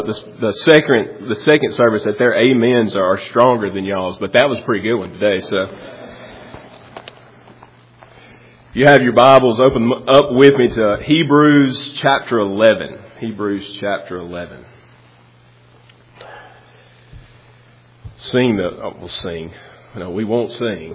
the second service that their amens are stronger than y'all's, but that was a pretty good one today. So, if you have your Bibles, open them up with me to Hebrews chapter 11. Hebrews chapter 11. We'll sing. No, we won't sing.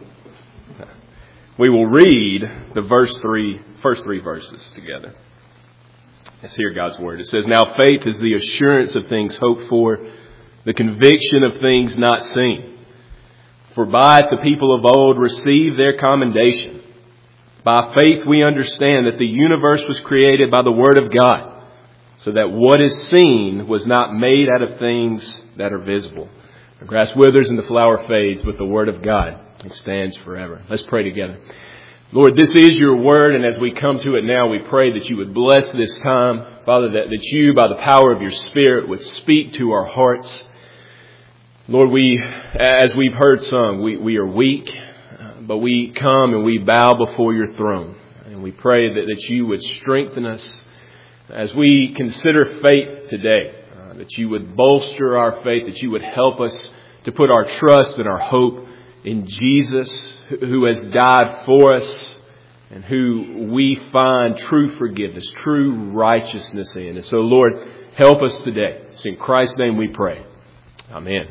We will read the first three verses together. Let's hear God's word. It says, "Now faith is the assurance of things hoped for, the conviction of things not seen. For by it the people of old received their commendation. By faith we understand that the universe was created by the word of God, so that what is seen was not made out of things that are visible. The grass withers and the flower fades, but the word of God, it stands forever." Let's pray together. Lord, this is your word, and as we come to it now, we pray that you would bless this time. Father, that you, by the power of your Spirit, would speak to our hearts. Lord, as we've heard sung, we are weak, but we come and we bow before your throne. And we pray that you would strengthen us as we consider faith today, that you would bolster our faith, that you would help us to put our trust and our hope in Jesus, who has died for us and who we find true forgiveness, true righteousness in. And so, Lord, help us today. It's in Christ's name we pray. Amen.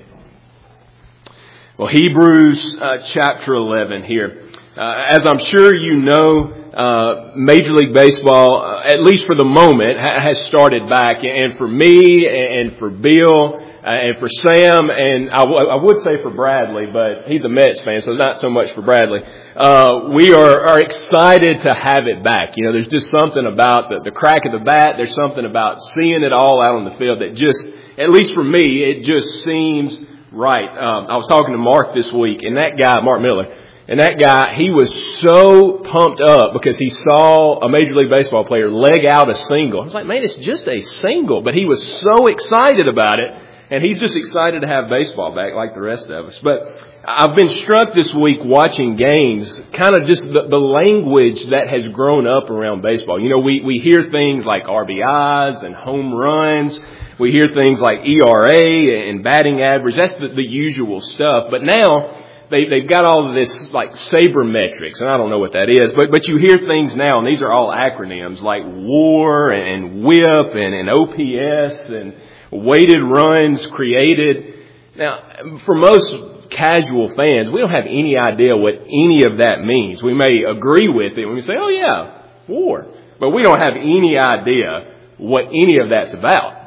Well, Hebrews chapter 11 here. As I'm sure you know, Major League Baseball, at least for the moment, has started back. And for me and for Bill and for Sam, and I would say for Bradley, but he's a Mets fan, so not so much for Bradley. We are excited to have it back. You know, there's just something about the crack of the bat. There's something about seeing it all out on the field that just, at least for me, it just seems right. I was talking to Mark this week, and that guy, Mark Miller, and that guy, he was so pumped up because he saw a Major League Baseball player leg out a single. I was like, man, it's just a single. But he was so excited about it. And he's just excited to have baseball back like the rest of us. But I've been struck this week watching games, kind of just the language that has grown up around baseball. You know, we hear things like RBIs and home runs. We hear things like ERA and batting average. That's the usual stuff. But now they've got all of this like sabermetrics, and I don't know what that is. But you hear things now, and these are all acronyms like WAR and WHIP and OPS and weighted runs created. Now, for most casual fans, we don't have any idea what any of that means. We may agree with it when we say, oh yeah, WAR. But we don't have any idea what any of that's about.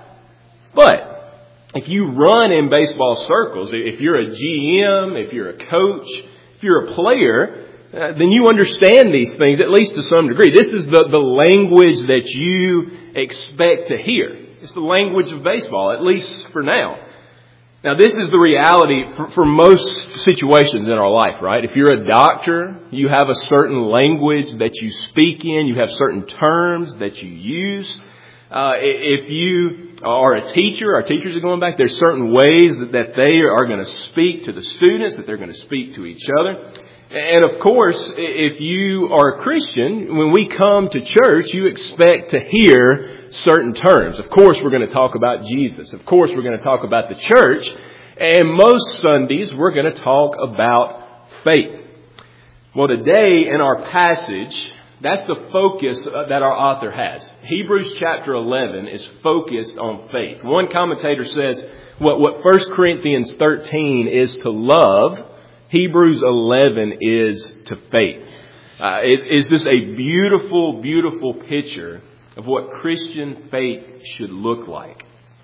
But if you run in baseball circles, if you're a GM, if you're a coach, if you're a player, then you understand these things, at least to some degree. This is the language that you expect to hear. It's the language of baseball, at least for now. Now, this is the reality for most situations in our life, right? If you're a doctor, you have a certain language that you speak in. You have certain terms that you use. If you are a teacher, our teachers are going back, there's certain ways that they are going to speak to the students, that they're going to speak to each other. And of course, if you are a Christian, when we come to church, you expect to hear certain terms. Of course, we're going to talk about Jesus. Of course, we're going to talk about the church. And most Sundays, we're going to talk about faith. Well, today in our passage, that's the focus that our author has. Hebrews chapter 11 is focused on faith. One commentator says what 1 Corinthians 13 is to love, Hebrews 11 is to faith. It is just a beautiful, beautiful picture of what Christian faith should look like.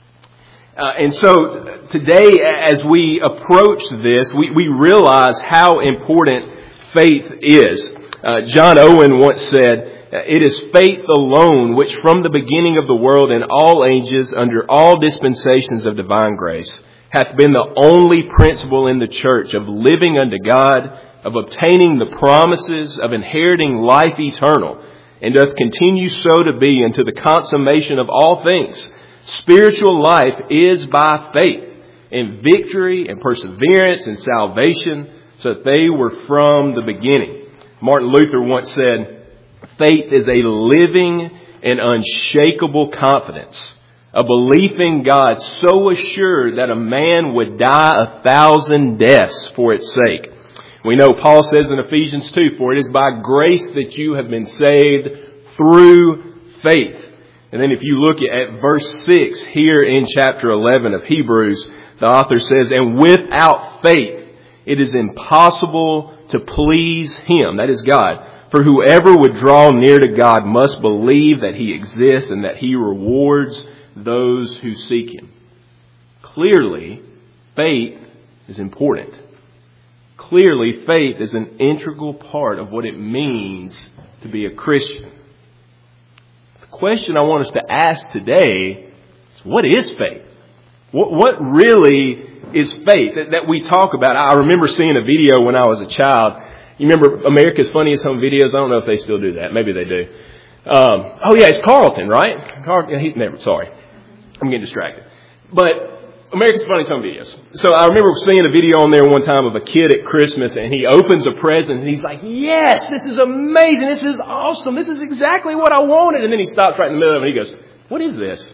And so today, as we approach this, we realize how important faith is. John Owen once said, "It is faith alone which from the beginning of the world in all ages, under all dispensations of divine grace, hath been the only principle in the church of living unto God, of obtaining the promises, of inheriting life eternal, and doth continue so to be unto the consummation of all things. Spiritual life is by faith, and victory and perseverance and salvation, so that they were from the beginning." Martin Luther once said, "Faith is a living and unshakable confidence A belief in God so assured that a man would die 1,000 deaths for its sake. We know Paul says in Ephesians 2, for it is by grace that you have been saved through faith. And then if you look at verse 6 here in chapter 11 of Hebrews, the author says, and without faith it is impossible to please Him, that is God. For whoever would draw near to God must believe that He exists and that He rewards those who seek Him. Clearly, faith is important. Clearly, faith is an integral part of what it means to be a Christian. The question I want us to ask today is, what is faith? What really is faith that we talk about? I remember seeing a video when I was a child. You remember America's Funniest Home Videos? I don't know if they still do that. Maybe they do. It's Carlton, right? Sorry. I'm getting distracted. But America's Funniest Home Videos. So I remember seeing a video on there one time of a kid at Christmas, and he opens a present and he's like, yes, this is amazing. This is awesome. This is exactly what I wanted. And then he stops right in the middle of it and he goes, what is this?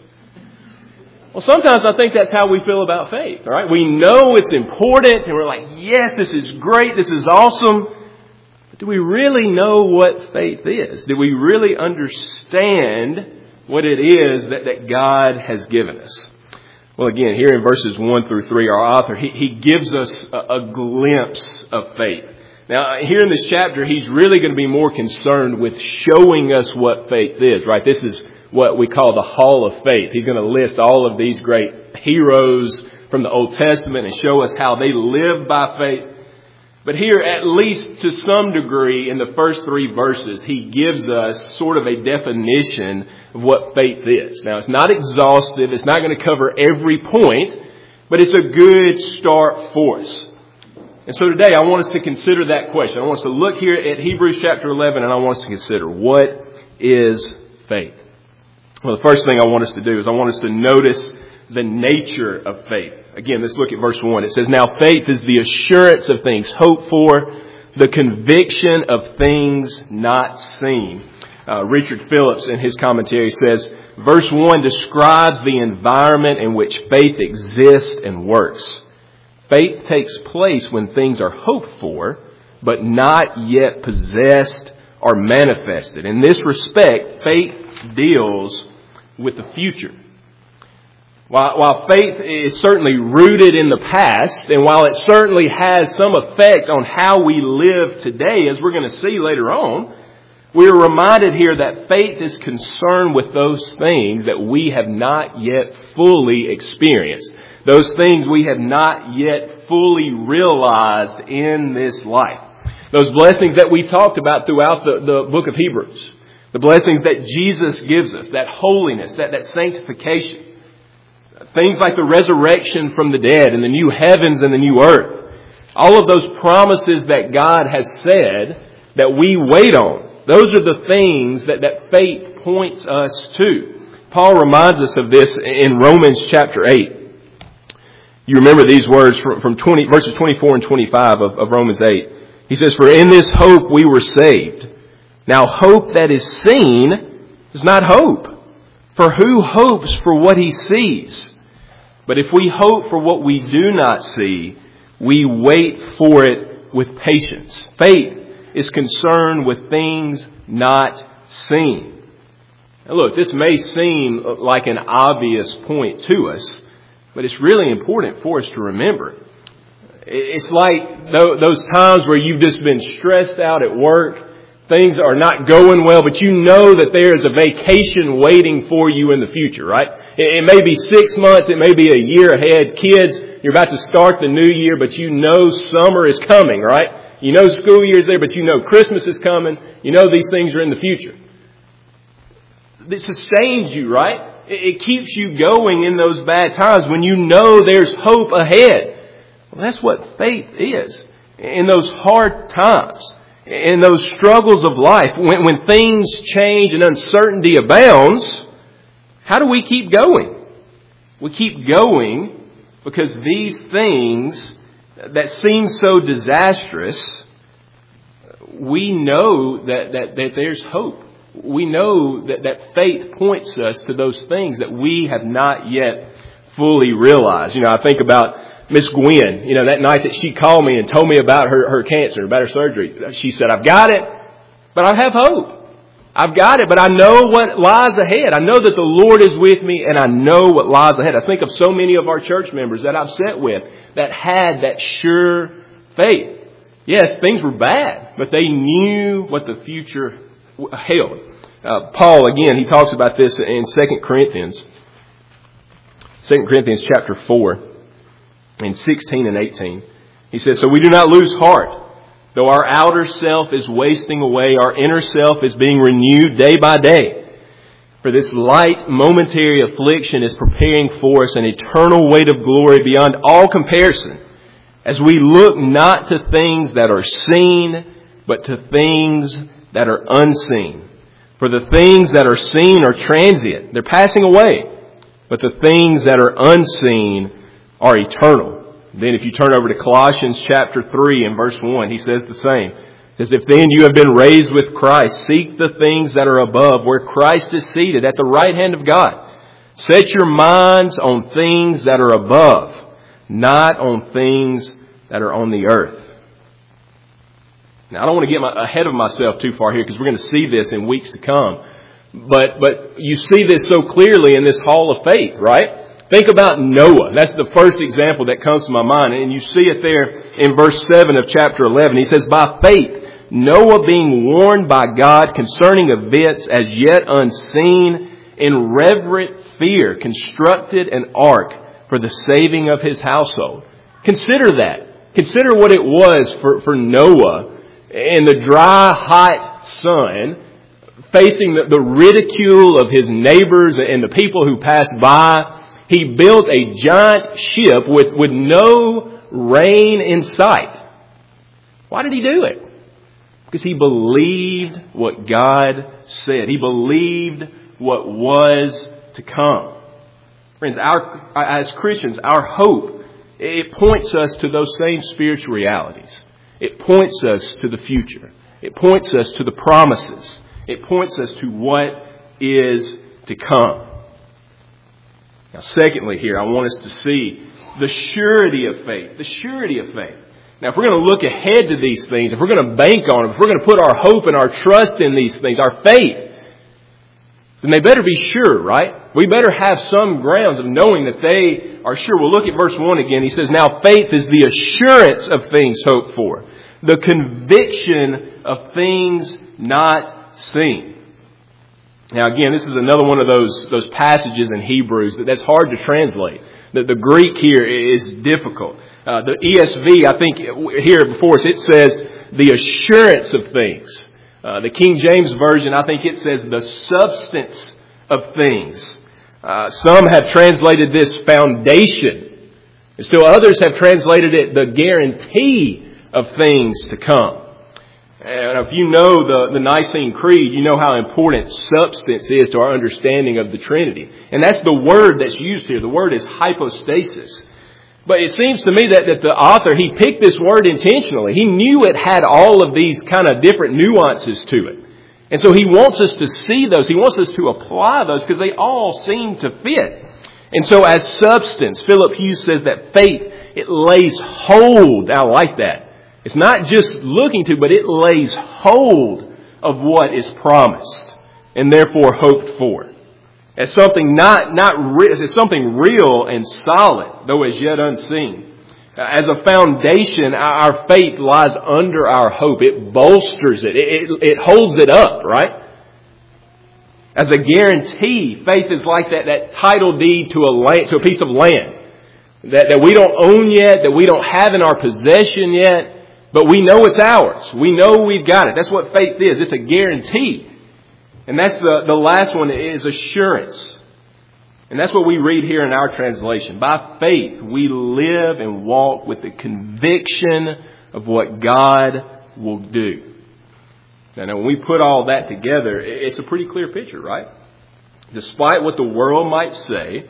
Well, sometimes I think that's how we feel about faith, all right? We know it's important and we're like, yes, this is great. This is awesome. But do we really know what faith is? Do we really understand what it is that God has given us? Well, again, here in verses 1 through 3, our author, he gives us a glimpse of faith. Now, here in this chapter, he's really going to be more concerned with showing us what faith is, right? This is what we call the Hall of Faith. He's going to list all of these great heroes from the Old Testament and show us how they live by faith. But here, at least to some degree, in the first 3 verses, he gives us sort of a definition of what faith is. Now, it's not exhaustive. It's not going to cover every point, but it's a good start for us. And so today, I want us to consider that question. I want us to look here at Hebrews chapter 11, and I want us to consider, what is faith? Well, the first thing I want us to do is I want us to notice the nature of faith. Again, let's look at verse 1. It says, now faith is the assurance of things hoped for, the conviction of things not seen. Richard Phillips, in his commentary, says, verse 1 describes the environment in which faith exists and works. Faith takes place when things are hoped for, but not yet possessed or manifested. In this respect, faith deals with the future. While faith is certainly rooted in the past, and while it certainly has some effect on how we live today, as we're going to see later on, we're reminded here that faith is concerned with those things that we have not yet fully experienced. Those things we have not yet fully realized in this life. Those blessings that we've talked about throughout the book of Hebrews. The blessings that Jesus gives us, that holiness, that sanctification. Things like the resurrection from the dead and the new heavens and the new earth. All of those promises that God has said that we wait on. Those are the things that faith points us to. Paul reminds us of this in Romans chapter 8. You remember these words from verses 24 and 25 of Romans 8. He says, for in this hope we were saved. Now hope that is seen is not hope. For who hopes for what he sees? But if we hope for what we do not see, we wait for it with patience. Faith is concerned with things not seen. Now look, this may seem like an obvious point to us, but it's really important for us to remember. It's like those times where you've just been stressed out at work. Things are not going well, but you know that there is a vacation waiting for you in the future, right? It may be 6 months. It may be a year ahead. Kids, you're about to start the new year, but you know summer is coming, right? You know school year is there, but you know Christmas is coming. You know these things are in the future. It sustains you, right? It keeps you going in those bad times when you know there's hope ahead. Well, that's what faith is in those hard times. In those struggles of life, when things change and uncertainty abounds, how do we keep going? We keep going because these things that seem so disastrous, we know that there's hope we know that faith points us to those things that we have not yet fully realized. I think about Miss Gwen, that night that she called me and told me about her cancer, about her surgery. She said, I've got it, but I have hope. I've got it, but I know what lies ahead. I know that the Lord is with me, and I know what lies ahead. I think of so many of our church members that I've sat with that had that sure faith. Yes, things were bad, but they knew what the future held. Paul, again, he talks about this in 2 Corinthians chapter 4, in 16 and 18. He says, so we do not lose heart. Though our outer self is wasting away, our inner self is being renewed day by day. For this light, momentary affliction is preparing for us an eternal weight of glory beyond all comparison, as we look not to things that are seen, but to things that are unseen. For the things that are seen are transient. They're passing away. But the things that are unseen are eternal. Then if you turn over to Colossians chapter 3 and verse 1, he says the same. He says, if then you have been raised with Christ, seek the things that are above, where Christ is seated at the right hand of God. Set your minds on things that are above, not on things that are on the earth. Now, I don't want to get ahead of myself too far here, because we're going to see this in weeks to come. But you see this so clearly in this hall of faith, right? Think about Noah. That's the first example that comes to my mind. And you see it there in verse 7 of chapter 11. He says, by faith, Noah being warned by God concerning events as yet unseen, in reverent fear constructed an ark for the saving of his household. Consider that. Consider what it was for Noah in the dry, hot sun, facing the ridicule of his neighbors and the people who passed by. He built a giant ship with no rain in sight. Why did he do it? Because he believed what God said. He believed what was to come. Friends, as Christians, our hope, it points us to those same spiritual realities. It points us to the future. It points us to the promises. It points us to what is to come. Now, secondly here, I want us to see the surety of faith. The surety of faith. Now, if we're going to look ahead to these things, if we're going to bank on them, if we're going to put our hope and our trust in these things, our faith, then they better be sure, right? We better have some grounds of knowing that they are sure. We'll look at verse 1 again. He says, now faith is the assurance of things hoped for, the conviction of things not seen. Now again, this is another one of those passages in Hebrews that's hard to translate. The Greek here is difficult. The ESV, I think here before us, it says the assurance of things. The King James Version, I think it says the substance of things. Some have translated this foundation. And still others have translated it the guarantee of things to come. And if you know the Nicene Creed, you know how important substance is to our understanding of the Trinity. And that's the word that's used here. The word is hypostasis. But it seems to me that the author, he picked this word intentionally. He knew it had all of these kind of different nuances to it. And so he wants us to see those. He wants us to apply those because they all seem to fit. And so as substance, Philip Hughes says that faith, it lays hold. I like that. It's not just looking to, but it lays hold of what is promised and therefore hoped for. As something as something real and solid, though as yet unseen. As a foundation, our faith lies under our hope. It bolsters it. It holds it up, right? As a guarantee, faith is like that title deed to a piece of land that we don't own yet, that we don't have in our possession yet. But we know it's ours. We know we've got it. That's what faith is. It's a guarantee. And that's the last one is assurance. And that's what we read here in our translation. By faith, we live and walk with the conviction of what God will do. Now, when we put all that together, it's a pretty clear picture, right? Despite what the world might say,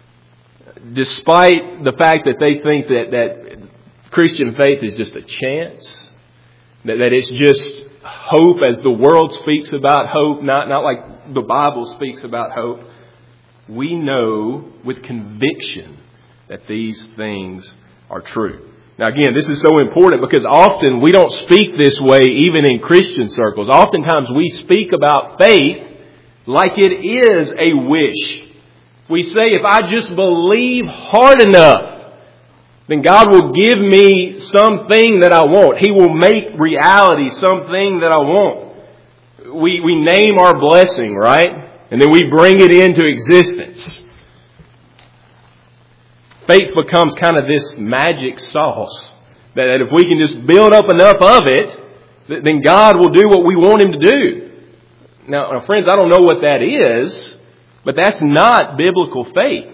despite the fact that they think that Christian faith is just a chance, that it's just hope as the world speaks about hope, not like the Bible speaks about hope. We know with conviction that these things are true. Now again, this is so important because often we don't speak this way even in Christian circles. Oftentimes we speak about faith like it is a wish. We say, if I just believe hard enough, then God will give me something that I want. He will make reality something that I want. We name our blessing, right? And then we bring it into existence. Faith becomes kind of this magic sauce that if we can just build up enough of it, then God will do what we want Him to do. Now, friends, I don't know what that is, but that's not biblical faith.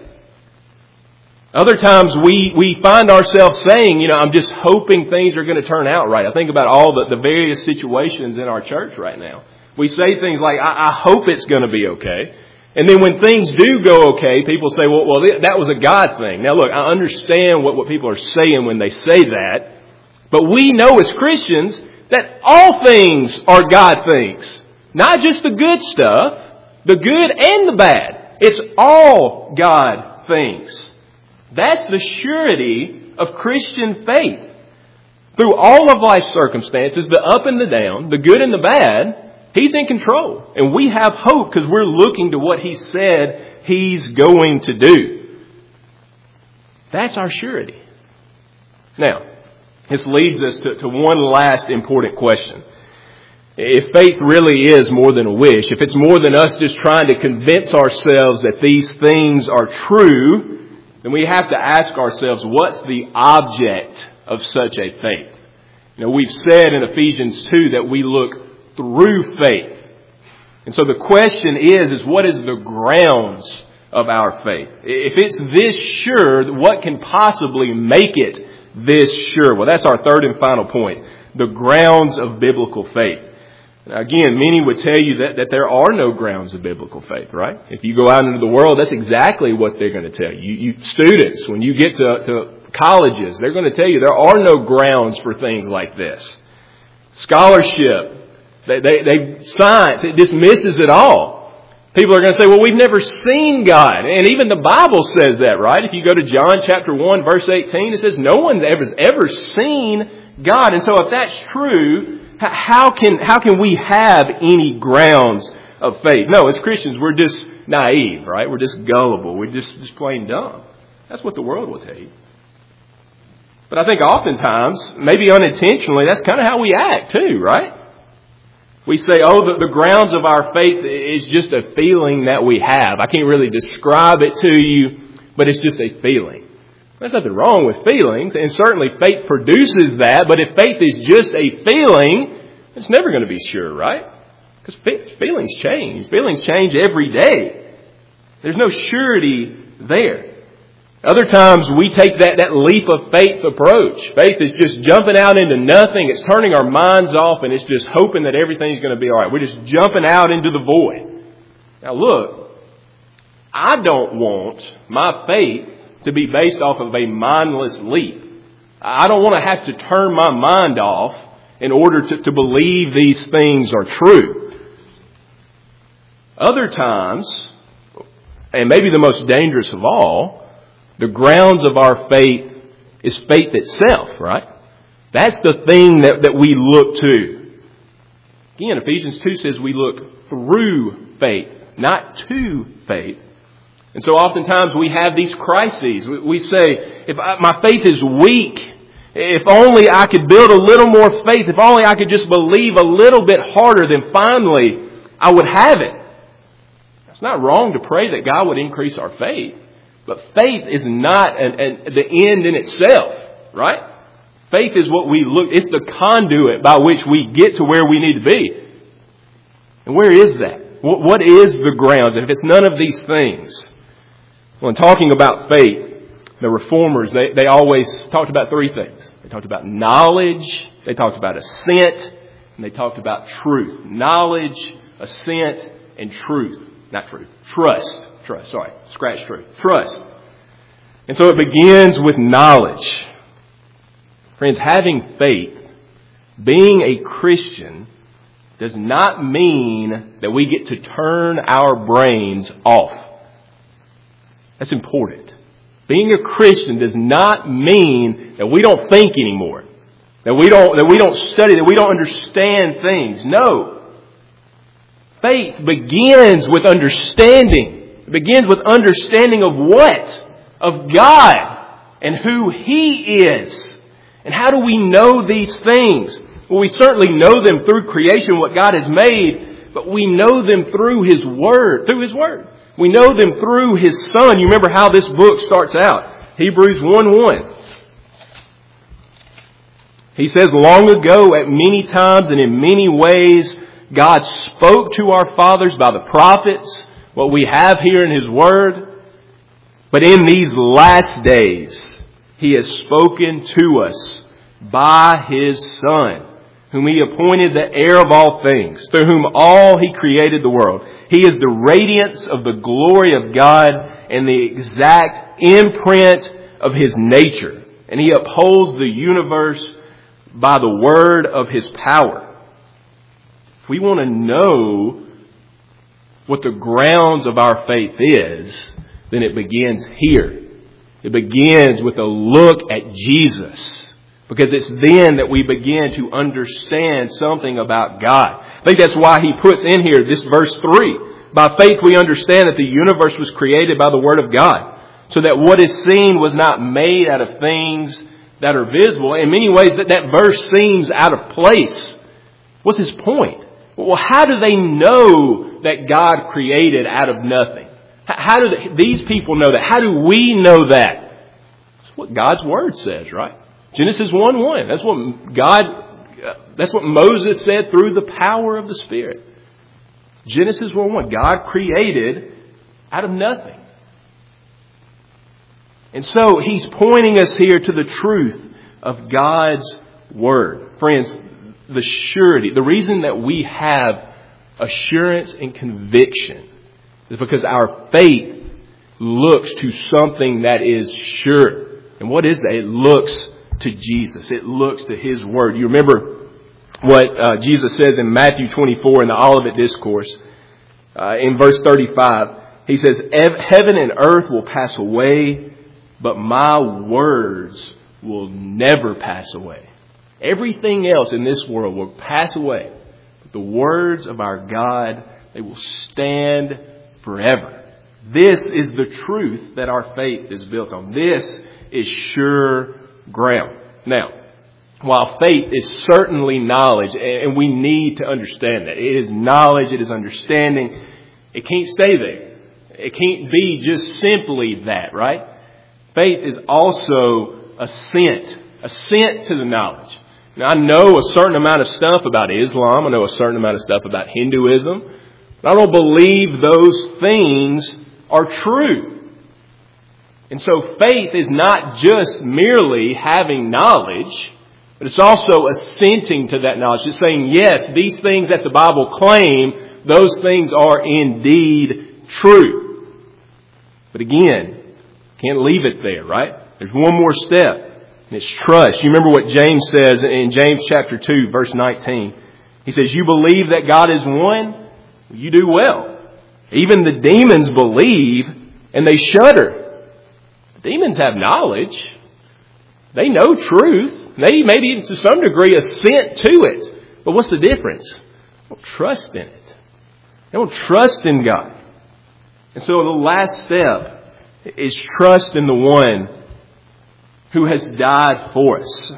Other times we find ourselves saying, I'm just hoping things are going to turn out right. I think about all the various situations in our church right now. We say things like, I hope it's going to be okay. And then when things do go okay, people say, well, that was a God thing. Now look, I understand what people are saying when they say that. But we know as Christians that all things are God things. Not just the good stuff, the good and the bad. It's all God things. That's the surety of Christian faith. Through all of life's circumstances, the up and the down, the good and the bad, He's in control. And we have hope because we're looking to what He said He's going to do. That's our surety. Now, this leads us to one last important question. If faith really is more than a wish, if it's more than us just trying to convince ourselves that these things are true, then we have to ask ourselves, what's the object of such a faith? We've said in Ephesians 2 that we look through faith. And so the question is what is the grounds of our faith? If it's this sure, what can possibly make it this sure? Well, that's our third and final point. The grounds of biblical faith. Now, again, many would tell you that there are no grounds of biblical faith, right? If you go out into the world, that's exactly what they're going to tell you. You students, when you get to colleges, they're going to tell you there are no grounds for things like this. Scholarship, science, it dismisses it all. People are going to say, well, we've never seen God. And even the Bible says that, right? If you go to John chapter 1, verse 18, it says no one has ever seen God. And so if that's true, how can we have any grounds of faith? No, as Christians, we're just naive, right? We're just gullible. We're just plain dumb. That's what the world will tell you. But I think oftentimes, maybe unintentionally, that's kind of how we act too, right? We say, the grounds of our faith is just a feeling that we have. I can't really describe it to you, but it's just a feeling. There's nothing wrong with feelings, and certainly faith produces that, but if faith is just a feeling, it's never going to be sure, right? Because feelings change. Feelings change every day. There's no surety there. Other times we take that leap of faith approach. Faith is just jumping out into nothing. It's turning our minds off and it's just hoping that everything's going to be all right. We're just jumping out into the void. Now look, I don't want my faith to be based off of a mindless leap. I don't want to have to turn my mind off in order to believe these things are true. Other times, and maybe the most dangerous of all, the grounds of our faith is faith itself, right? That's the thing that we look to. Again, Ephesians 2 says we look through faith, not to faith. And so oftentimes we have these crises. We say, my faith is weak. If only I could build a little more faith. If only I could just believe a little bit harder, then finally I would have it. It's not wrong to pray that God would increase our faith. But faith is not the end in itself, right? Faith is what we look, it's the conduit by which we get to where we need to be. And where is that? What is the grounds? And if it's none of these things, well, in talking about faith, the Reformers, they always talked about three things. They talked about knowledge, they talked about assent, and they talked about truth. Knowledge, assent, and truth. Not truth. Trust. Scratch truth. Trust. And so it begins with knowledge. Friends, having faith, being a Christian, does not mean that we get to turn our brains off. That's important. Being a Christian does not mean that we don't think anymore, that we don't study, that we don't understand things. No. Faith begins with understanding. It begins with understanding of what? Of God and who He is. And how do we know these things? Well, we certainly know them through creation, what God has made, but we know them through His Word, We know them through His Son. You remember how this book starts out. Hebrews 1:1. He says, long ago, at many times and in many ways, God spoke to our fathers by the prophets, what we have here in His Word. But in these last days, He has spoken to us by His Son, whom He appointed the heir of all things, through whom all He created the world. He is the radiance of the glory of God and the exact imprint of His nature. And He upholds the universe by the word of His power. If we want to know what the grounds of our faith is, then it begins here. It begins with a look at Jesus. Because it's then that we begin to understand something about God. I think that's why he puts in here this verse 3. By faith we understand that the universe was created by the Word of God, so that what is seen was not made out of things that are visible. In many ways that verse seems out of place. What's his point? Well, how do they know that God created out of nothing? How do these people know that? How do we know that? That's what God's Word says, right? Genesis 1:1. That's what Moses said through the power of the Spirit. Genesis 1:1. God created out of nothing. And so He's pointing us here to the truth of God's Word. Friends, the surety, the reason that we have assurance and conviction is because our faith looks to something that is sure. And what is that? It looks to Jesus. It looks to His Word. You remember what Jesus says in Matthew 24 in the Olivet Discourse. In verse 35, He says, heaven and earth will pass away, but my words will never pass away. Everything else in this world will pass away. But the words of our God, they will stand forever. This is the truth that our faith is built on. This is sure ground. Now, while faith is certainly knowledge, and we need to understand that. It is knowledge, it is understanding. It can't stay there. It can't be just simply that, right? Faith is also assent to the knowledge. Now, I know a certain amount of stuff about Islam. I know a certain amount of stuff about Hinduism. But I don't believe those things are true. And so faith is not just merely having knowledge, but it's also assenting to that knowledge. It's saying, yes, these things that the Bible claim, those things are indeed true. But again, can't leave it there, right? There's one more step. And it's trust. You remember what James says in James chapter 2, verse 19. He says, you believe that God is one? You do well. Even the demons believe and they shudder. Demons have knowledge. They know truth. They maybe to some degree assent to it. But what's the difference? They don't trust in it. They don't trust in God. And so the last step is trust in the one who has died for us.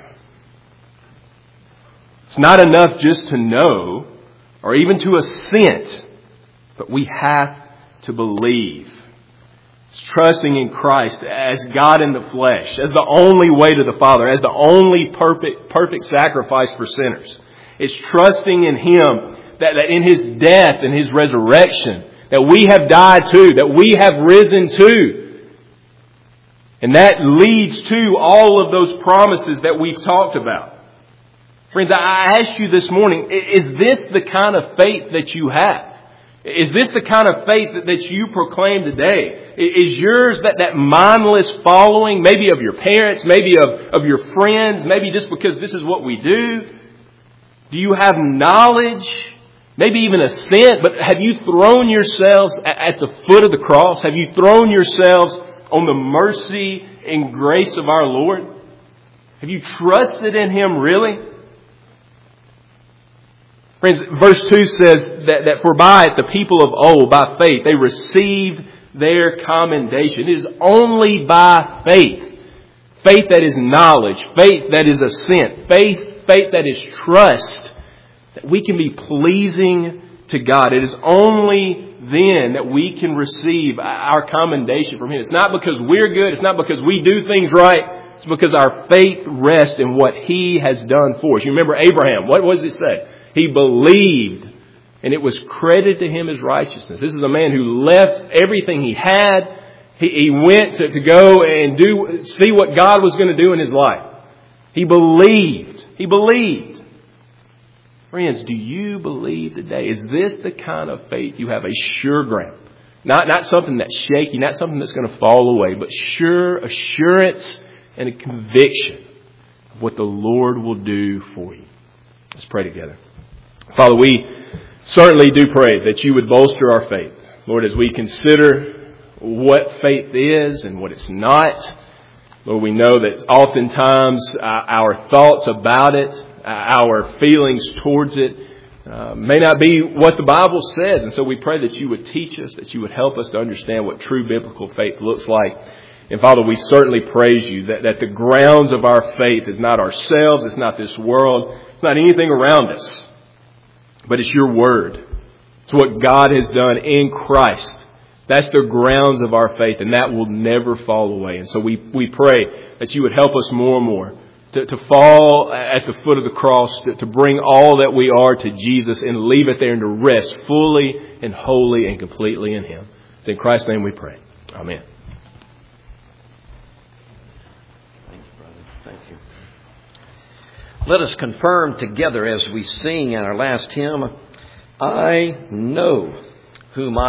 It's not enough just to know or even to assent, but we have to believe. It's trusting in Christ as God in the flesh, as the only way to the Father, as the only perfect sacrifice for sinners. It's trusting in Him that in His death and His resurrection, that we have died to, that we have risen to. And that leads to all of those promises that we've talked about. Friends, I asked you this morning, is this the kind of faith that you have? Is this the kind of faith that you proclaim today? Is yours that mindless following, maybe of your parents, maybe of your friends, maybe just because this is what we do? Do you have knowledge maybe even assent, but have you thrown yourselves at the foot of the cross? Have you thrown yourselves on the mercy and grace of our Lord? Have you trusted in Him really? Friends, verse 2 says that for by it the people of old, by faith, they received their commendation. It is only by faith. Faith that is knowledge. Faith that is assent. Faith that is trust. That we can be pleasing to God. It is only then that we can receive our commendation from Him. It's not because we're good. It's not because we do things right. It's because our faith rests in what He has done for us. You remember Abraham. What does it say? He believed, and it was credited to him as righteousness. This is a man who left everything he had. He went to go and see what God was going to do in his life. He believed. He believed. Friends, do you believe today? Is this the kind of faith you have? A sure ground. Not something that's shaky, not something that's going to fall away, but sure assurance and a conviction of what the Lord will do for you. Let's pray together. Father, we certainly do pray that you would bolster our faith. Lord, as we consider what faith is and what it's not, Lord, we know that oftentimes our thoughts about it, our feelings towards it, may not be what the Bible says. And so we pray that you would teach us, that you would help us to understand what true biblical faith looks like. And Father, we certainly praise you that the grounds of our faith is not ourselves, it's not this world, it's not anything around us, but it's your word. It's what God has done in Christ. That's the grounds of our faith, and that will never fall away. And so we pray that you would help us more and more to fall at the foot of the cross, to bring all that we are to Jesus and leave it there and to rest fully and wholly and completely in Him. It's in Christ's name we pray. Amen. Thank you, brother. Thank you. Let us confirm together as we sing in our last hymn, I know whom I